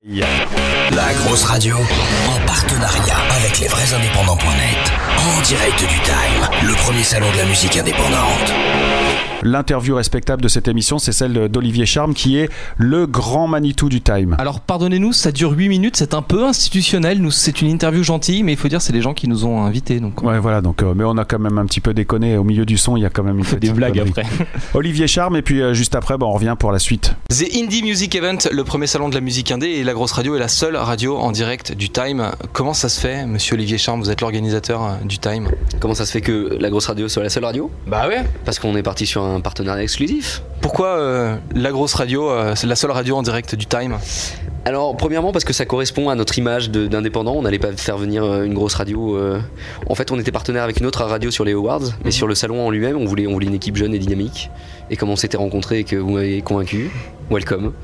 La grosse radio, en partenariat avec lesvraisindépendants.net, en direct du Time, le premier salon de la musique indépendante. L'interview respectable de cette émission, c'est celle d'Olivier Charme, qui est le grand Manitou du Time. Alors pardonnez-nous, ça dure 8 minutes, c'est un peu institutionnel. Nous, c'est une interview gentille, mais il faut dire c'est les gens qui nous ont invités. Donc ouais, voilà. Donc, mais on a quand même un petit peu déconné au milieu du son. Il y a quand même une des blagues connerie. Après. Olivier Charme, et puis juste après, on revient pour la suite. The Indie Music Event, le premier salon de la musique indé, et la grosse radio est la seule radio en direct du Time. Comment ça se fait, monsieur Olivier Charme, vous êtes l'organisateur du Time? Comment ça se fait que la grosse radio soit la seule radio? Bah ouais. Parce qu'on est parti sur un partenariat exclusif. Pourquoi la grosse radio, c'est la seule radio en direct du Time? Alors premièrement parce que ça correspond à notre image d'indépendant. On n'allait pas faire venir une grosse radio. En fait on était partenaire avec une autre radio sur les Awards, mais sur le salon en lui-même on voulait une équipe jeune et dynamique. Et comme on s'était rencontrés et que vous m'avez convaincu, welcome.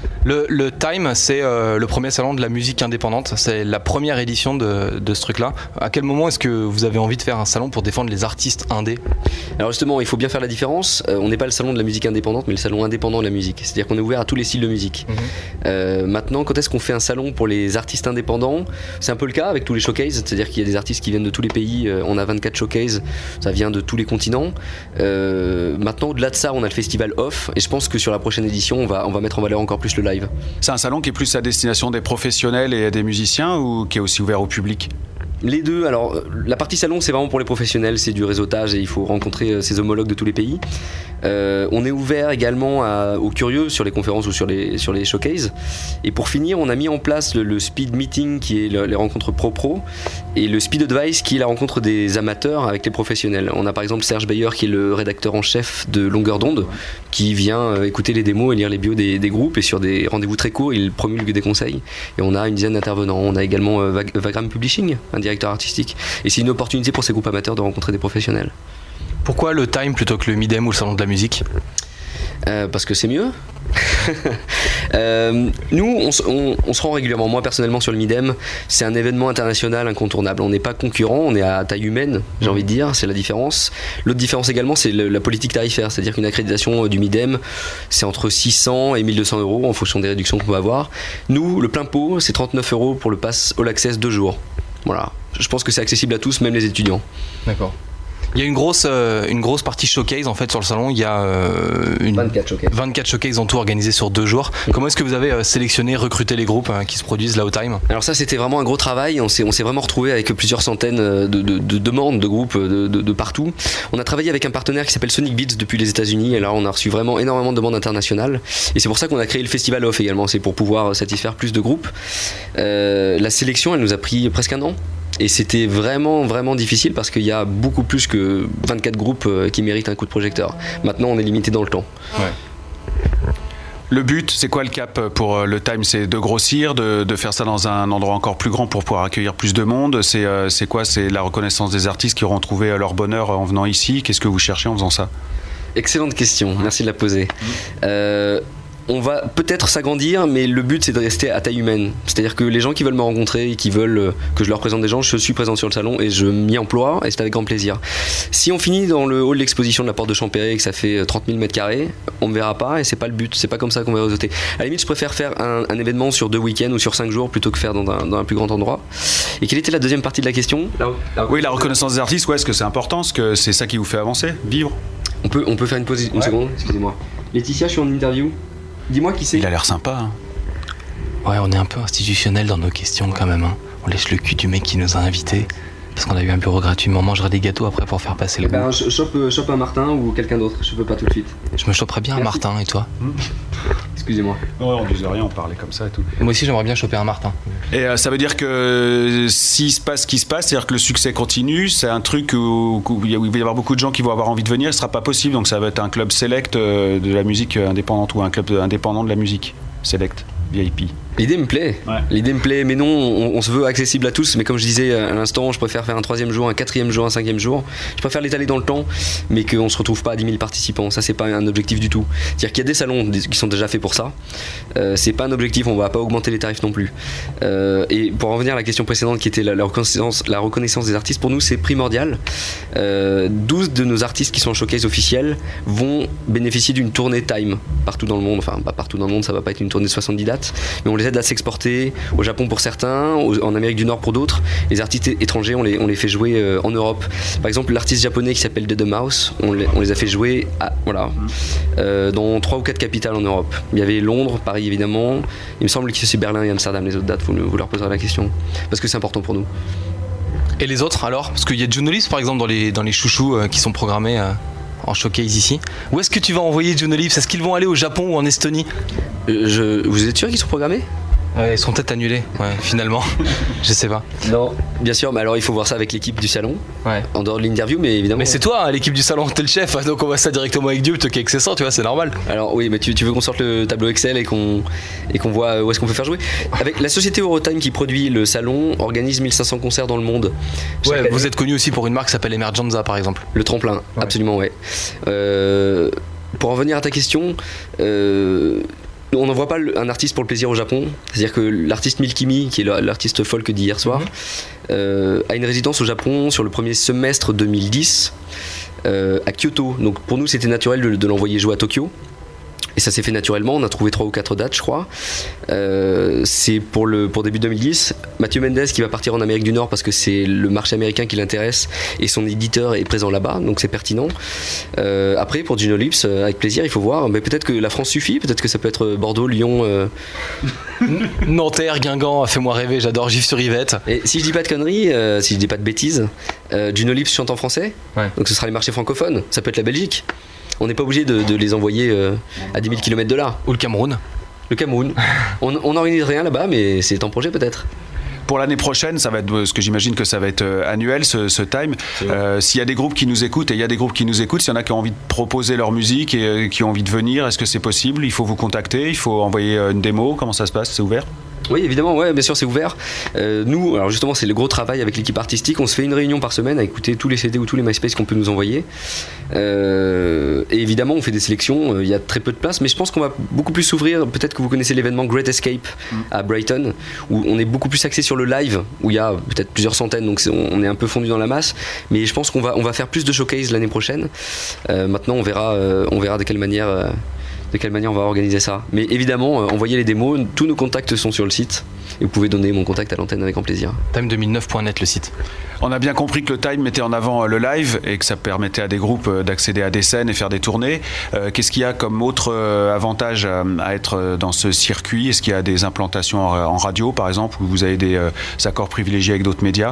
Le Time, c'est le premier salon de la musique indépendante. C'est la première édition de ce truc-là. À quel moment est-ce que vous avez envie de faire un salon pour défendre les artistes indés? Alors justement, il faut bien faire la différence. On n'est pas le salon de la musique indépendante, mais le salon indépendant de la musique. C'est-à-dire qu'on est ouvert à tous les styles de musique. Maintenant, quand est-ce qu'on fait un salon pour les artistes indépendants? C'est un peu le cas avec tous les showcases. C'est-à-dire qu'il y a des artistes qui viennent de tous les pays. On a 24 showcases. Ça vient de tous les continents. Maintenant, au-delà de ça, on a le festival Off. Et je pense que sur la prochaine édition, on va mettre en valeur encore plus le live. C'est un salon qui est plus à destination des professionnels et des musiciens ou qui est aussi ouvert au public? Les deux. Alors la partie salon c'est vraiment pour les professionnels, c'est du réseautage et il faut rencontrer ses homologues de tous les pays. On est ouvert également aux curieux sur les conférences ou sur les showcases. Et pour finir on a mis en place le speed meeting qui est les rencontres pro et le speed advice qui est la rencontre des amateurs avec les professionnels. On a par exemple Serge Bayer qui est le rédacteur en chef de Longueur d'onde qui vient écouter les démos et lire les bios des groupes, et sur des rendez-vous très courts il promulgue des conseils. Et on a une dizaine d'intervenants. On a également Vagram Publishing, un directeur artistique, et c'est une opportunité pour ces groupes amateurs de rencontrer des professionnels. Pourquoi le Time plutôt que le Midem ou le salon de la musique? Parce que c'est mieux. Nous on se rend régulièrement, moi personnellement sur le Midem, c'est un événement international incontournable. On n'est pas concurrent, on est à taille humaine, j'ai envie de dire, c'est la différence. L'autre différence également c'est la politique tarifaire, c'est-à-dire qu'une accréditation du Midem c'est entre 600 et 1200 euros en fonction des réductions qu'on peut avoir. Nous le plein pot c'est 39 euros pour le pass All Access 2 jours. Voilà, je pense que c'est accessible à tous, même les étudiants. D'accord. Il y a une grosse partie showcase en fait sur le salon. Il y a 24 showcases en tout organisés sur 2 jours. Comment est-ce que vous avez sélectionné, recruté les groupes qui se produisent là au Time? Alors ça c'était vraiment un gros travail. On s'est vraiment retrouvé avec plusieurs centaines de demandes de groupes de partout. On a travaillé avec un partenaire qui s'appelle Sonic Beats depuis les États-Unis. Et là on a reçu vraiment énormément de demandes internationales. Et c'est pour ça qu'on a créé le Festival Off également. C'est pour pouvoir satisfaire plus de groupes. La sélection elle nous a pris presque un an. Et c'était vraiment vraiment difficile parce qu'il y a beaucoup plus que 24 groupes qui méritent un coup de projecteur. Maintenant on est limité dans le temps. Ouais. Le but, c'est quoi le cap pour le Time? C'est de grossir, de faire ça dans un endroit encore plus grand pour pouvoir accueillir plus de monde? C'est quoi? C'est la reconnaissance des artistes qui auront trouvé leur bonheur en venant ici? Qu'est-ce que vous cherchez en faisant ça? Excellente question, merci de la poser. On va peut-être s'agrandir, mais le but c'est de rester à taille humaine. C'est-à-dire que les gens qui veulent me rencontrer et qui veulent que je leur présente des gens, je suis présent sur le salon et je m'y emploie, et c'est avec grand plaisir. Si on finit dans le hall d'exposition de la Porte de Champéret et que ça fait 30 000 m², on me verra pas et c'est pas le but, c'est pas comme ça qu'on va réseauter. À la limite, je préfère faire un événement sur 2 week-ends ou sur 5 jours plutôt que faire dans un plus grand endroit. Et quelle était la deuxième partie de la question? Oui, la reconnaissance des artistes, ouais, est-ce que c'est important? Est-ce que c'est ça qui vous fait avancer, vivre? On peut faire une pause une seconde, excusez-moi. Laetitia, je suis en interview. Dis-moi qui c'est. Il a l'air sympa. Hein. Ouais, on est un peu institutionnel dans nos questions quand même. Hein. On lèche le cul du mec qui nous a invités. Parce qu'on a eu un bureau gratuit, mais on mangera des gâteaux après pour faire passer le goût. Chope un Martin ou quelqu'un d'autre, je peux pas tout de suite. Je me choperais bien un Martin, et toi? Excusez-moi. Non, on disait rien, on parlait comme ça et tout. Moi aussi j'aimerais bien choper un Martin. Et ça veut dire que s'il se passe ce qui se passe, c'est-à-dire que le succès continue, c'est un truc où il va y avoir beaucoup de gens qui vont avoir envie de venir, ce sera pas possible, donc ça va être un club select de la musique indépendante ou un club indépendant de la musique select, VIP. L'idée me plaît, l'idée me plaît, mais non, on se veut accessible à tous, mais comme je disais à l'instant, je préfère faire un 3e jour, un 4e jour, un 5e jour. Je préfère l'étaler dans le temps, mais qu'on se retrouve pas à 10 000 participants. Ça, c'est pas un objectif du tout. C'est-à-dire qu'il y a des salons qui sont déjà faits pour ça. C'est pas un objectif, on va pas augmenter les tarifs non plus. Et pour en revenir à la question précédente qui était la reconnaissance des artistes, pour nous c'est primordial. 12 de nos artistes qui sont en showcase officiel vont bénéficier d'une tournée Time partout dans le monde. Enfin, pas partout dans le monde, ça va pas être une tournée de 70 dates, mais on les aide à s'exporter au Japon pour certains, en Amérique du Nord pour d'autres. Les artistes étrangers, on les fait jouer en Europe. Par exemple, l'artiste japonais qui s'appelle Dead Mouse, on les a fait jouer dans 3 ou 4 capitales en Europe. Il y avait Londres, Paris évidemment. Il me semble que c'est Berlin et Amsterdam, les autres dates. Vous leur poserez la question parce que c'est important pour nous. Et les autres alors? Parce qu'il y a Juno Lips par exemple dans les chouchous qui sont programmés en showcase ici. Où est-ce que tu vas envoyer Juno Lips? Est-ce qu'ils vont aller au Japon ou en Estonie? Vous êtes sûr qu'ils sont programmés? Ils sont peut-être annulés, finalement. Je sais pas. Non, bien sûr, mais alors il faut voir ça avec l'équipe du salon, en dehors de l'interview, mais évidemment. Mais c'est toi, hein, l'équipe du salon, t'es le chef, donc on voit ça directement avec Dieu plutôt qu'avec ses 100, tu vois, c'est normal. Alors oui, mais tu veux qu'on sorte le tableau Excel et qu'on voit où est-ce qu'on peut faire jouer. Avec la société Eurotime qui produit le salon, organise 1500 concerts dans le monde. Ouais, vous êtes connu aussi pour une marque qui s'appelle Emergenza par exemple. Le tremplin, absolument, ouais. Pour en venir à ta question, on n'envoie pas un artiste pour le plaisir au Japon. C'est-à-dire que l'artiste Milkimi, qui est l'artiste folk d'hier soir, a une résidence au Japon sur le premier semestre 2010 à Kyoto. Donc pour nous, c'était naturel de l'envoyer jouer à Tokyo. Et ça s'est fait naturellement, on a trouvé 3 ou 4 dates je crois. C'est pour début 2010. Mathieu Mendes qui va partir en Amérique du Nord parce que c'est le marché américain qui l'intéresse et son éditeur est présent là-bas, donc c'est pertinent. Après pour Juno Lips, avec plaisir, il faut voir, mais peut-être que la France suffit, peut-être que ça peut être Bordeaux, Lyon... Nanterre, Guingamp, fais-moi rêver, j'adore Gif-sur-Yvette. Et si je dis pas de conneries, si je dis pas de bêtises, Juno Lips chante en français, donc ce sera les marchés francophones, ça peut être la Belgique. On n'est pas obligé de les envoyer à 10 000 km de là. Ou le Cameroun. Le Cameroun. On n'organise rien là-bas, mais c'est en projet peut-être. Pour l'année prochaine, ça va être, parce que j'imagine que ça va être annuel ce time. S'il y a des groupes qui nous écoutent, et il y a des groupes qui nous écoutent, s'il y en a qui ont envie de proposer leur musique et qui ont envie de venir, est-ce que c'est possible? Il faut vous contacter, il faut envoyer une démo, comment ça se passe? C'est ouvert? Oui, évidemment, ouais, bien sûr, c'est ouvert. Nous, alors justement, c'est le gros travail avec l'équipe artistique. On se fait une réunion par semaine à écouter tous les CD ou tous les MySpace qu'on peut nous envoyer. Et évidemment, on fait des sélections. Il y a très peu de place, mais je pense qu'on va beaucoup plus s'ouvrir. Peut-être que vous connaissez l'événement Great Escape à Brighton, où on est beaucoup plus axé sur le live, où il y a peut-être plusieurs centaines, donc on est un peu fondu dans la masse. Mais je pense qu'on va faire plus de showcase l'année prochaine. Maintenant, on verra de quelle manière on va organiser ça. Mais évidemment, envoyez les démos, tous nos contacts sont sur le site et vous pouvez donner mon contact à l'antenne avec grand plaisir. Time2009.net le site. On a bien compris que le Time mettait en avant le live et que ça permettait à des groupes d'accéder à des scènes et faire des tournées. Qu'est-ce qu'il y a comme autre avantage à être dans ce circuit? Est-ce qu'il y a des implantations en radio par exemple, où vous avez des accords privilégiés avec d'autres médias?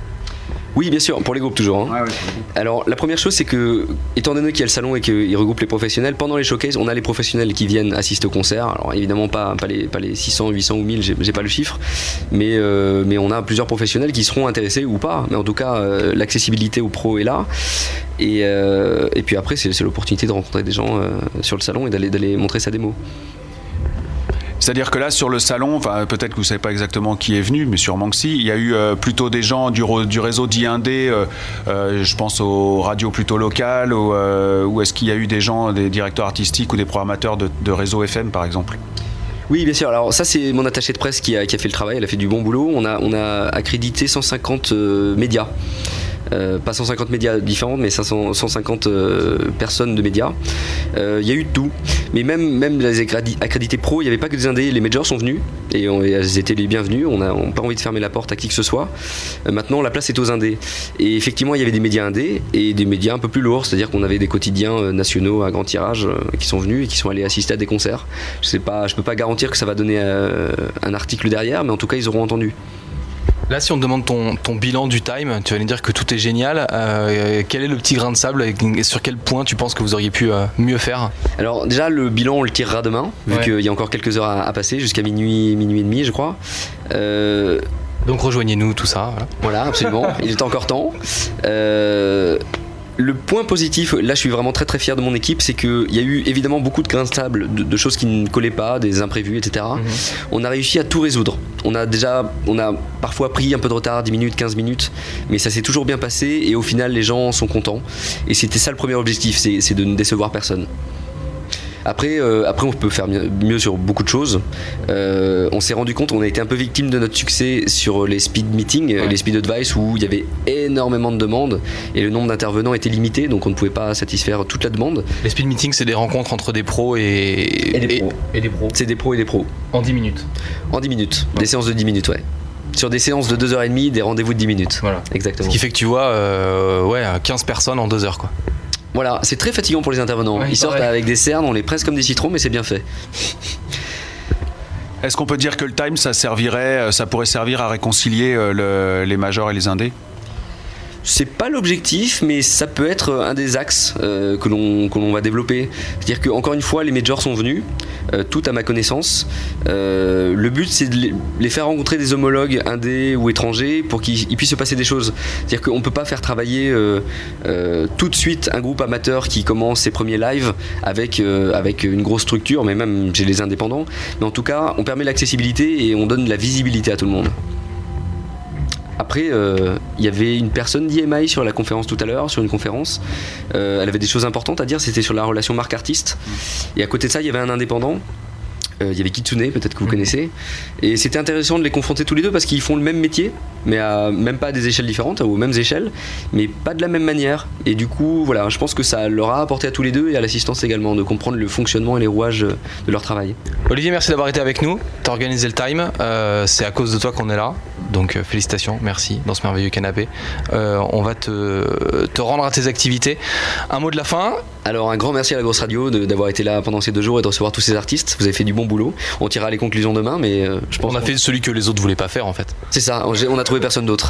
Oui, bien sûr, pour les groupes toujours. Hein. Alors, la première chose, c'est que, étant donné qu'il y a le salon et qu'il regroupe les professionnels, pendant les showcases, on a les professionnels qui viennent assister au concert. Alors, évidemment, pas les 600, 800 ou 1000, j'ai pas le chiffre, mais on a plusieurs professionnels qui seront intéressés ou pas. Mais en tout cas, l'accessibilité aux pros est là. Et puis après, c'est l'opportunité de rencontrer des gens sur le salon et d'aller montrer sa démo. C'est-à-dire que là, sur le salon, peut-être que vous ne savez pas exactement qui est venu, mais sûrement que si, il y a eu plutôt des gens du réseau d'I1D, je pense aux radios plutôt locales, ou est-ce qu'il y a eu des gens, des directeurs artistiques ou des programmateurs de réseau FM, par exemple? Oui, bien sûr. Alors ça, c'est mon attachée de presse qui a fait le travail, elle a fait du bon boulot. On a accrédité 150 médias. Pas 150 médias différents, mais 150 personnes de médias. Il y a eu de tout. Mais même les accrédités pro, il n'y avait pas que des indés. Les majors sont venus et elles étaient les bienvenus. On n'a pas envie de fermer la porte à qui que ce soit. Maintenant, la place est aux indés. Et effectivement, il y avait des médias indés et des médias un peu plus lourds. C'est-à-dire qu'on avait des quotidiens nationaux à grand tirage qui sont venus et qui sont allés assister à des concerts. Je peux pas garantir que ça va donner un article derrière, mais en tout cas, ils auront entendu. Là, si on te demande ton bilan du Time, tu vas nous dire que tout est génial. Quel est le petit grain de sable et sur quel point tu penses que vous auriez pu mieux faire? Alors déjà, le bilan, on le tirera demain, vu qu'il y a encore quelques heures à passer, jusqu'à minuit et demi, je crois. Donc rejoignez-nous, tout ça. Voilà, absolument. Il est encore temps. Le point positif, là je suis vraiment très très fier de mon équipe, c'est qu'il y a eu évidemment beaucoup de grains de sable, de choses qui ne collaient pas, des imprévus, etc. On a réussi à tout résoudre. On a parfois pris un peu de retard, 10 minutes, 15 minutes, mais ça s'est toujours bien passé et au final les gens sont contents. Et c'était ça le premier objectif, c'est de ne décevoir personne. Après, on peut faire mieux sur beaucoup de choses. On s'est rendu compte, on a été un peu victime de notre succès sur les speed meetings, les speed advice, où il y avait énormément de demandes et le nombre d'intervenants était limité, donc on ne pouvait pas satisfaire toute la demande. Les speed meetings, c'est des rencontres entre des pros et des pros. C'est des pros et des pros. En 10 minutes. En 10 minutes. Des séances de 10 minutes, ouais. Sur des séances de 2h30, des rendez-vous de 10 minutes. Voilà. Exactement. Ce qui fait que tu vois 15 personnes en 2 heures, quoi. Voilà, c'est très fatigant pour les intervenants. Ils sortent avec des cernes, on les presse comme des citrons, mais c'est bien fait. Est-ce qu'on peut dire que le time, ça pourrait servir à réconcilier les majors et les indés ? C'est pas l'objectif, mais ça peut être un des axes que l'on va développer. C'est-à-dire que, encore une fois, les majors sont venus, tout à ma connaissance. Le but, c'est de les faire rencontrer des homologues indés ou étrangers pour qu'il puisse se passer des choses. C'est-à-dire qu'on peut pas faire travailler tout de suite un groupe amateur qui commence ses premiers lives avec une grosse structure, mais même chez les indépendants. Mais en tout cas, on permet l'accessibilité et on donne de la visibilité à tout le monde. Après, il y avait une personne d'EMI sur la conférence tout à l'heure, sur une conférence. Elle avait des choses importantes à dire, c'était sur la relation marque-artiste. Et à côté de ça, il y avait un indépendant. Il y avait Kitsune, peut-être que vous connaissez. Et c'était intéressant de les confronter tous les deux parce qu'ils font le même métier, mais même pas à des échelles différentes, aux mêmes échelles, mais pas de la même manière. Et du coup, voilà, je pense que ça leur a apporté à tous les deux et à l'assistance également de comprendre le fonctionnement et les rouages de leur travail. Olivier, merci d'avoir été avec nous. T'as organisé le time. C'est à cause de toi qu'on est là. Donc félicitations, merci dans ce merveilleux canapé. On va te rendre à tes activités. Un mot de la fin. Alors un grand merci à la grosse radio d'avoir été là pendant ces 2 jours et de recevoir tous ces artistes. Vous avez fait du bon boulot. On tirera les conclusions demain, mais je pense on a fait celui que les autres voulaient pas faire en fait. C'est ça, on a trouvé personne d'autre.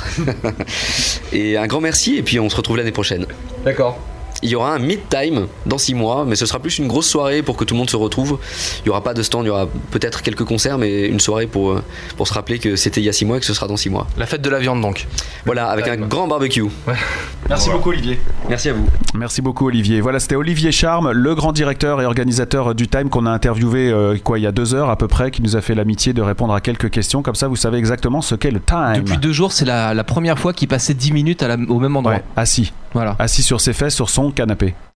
Et un grand merci et puis on se retrouve l'année prochaine. D'accord. Il y aura un mid-time dans 6 mois, mais ce sera plus une grosse soirée pour que tout le monde se retrouve. Il n'y aura pas de stand, il y aura peut-être quelques concerts, mais une soirée pour se rappeler que c'était il y a 6 mois et que ce sera dans 6 mois. La fête de la viande donc. Voilà, avec un grand barbecue. Ouais. Merci beaucoup Olivier. Merci à vous. Merci beaucoup Olivier. Voilà, c'était Olivier Charme, le grand directeur et organisateur du Time qu'on a interviewé il y a 2 heures à peu près, qui nous a fait l'amitié de répondre à quelques questions. Comme ça, vous savez exactement ce qu'est le Time. Depuis 2 jours, c'est la première fois qu'il passait 10 minutes au même endroit. Ouais, assis. Voilà. Assis sur ses fesses, sur son canapé.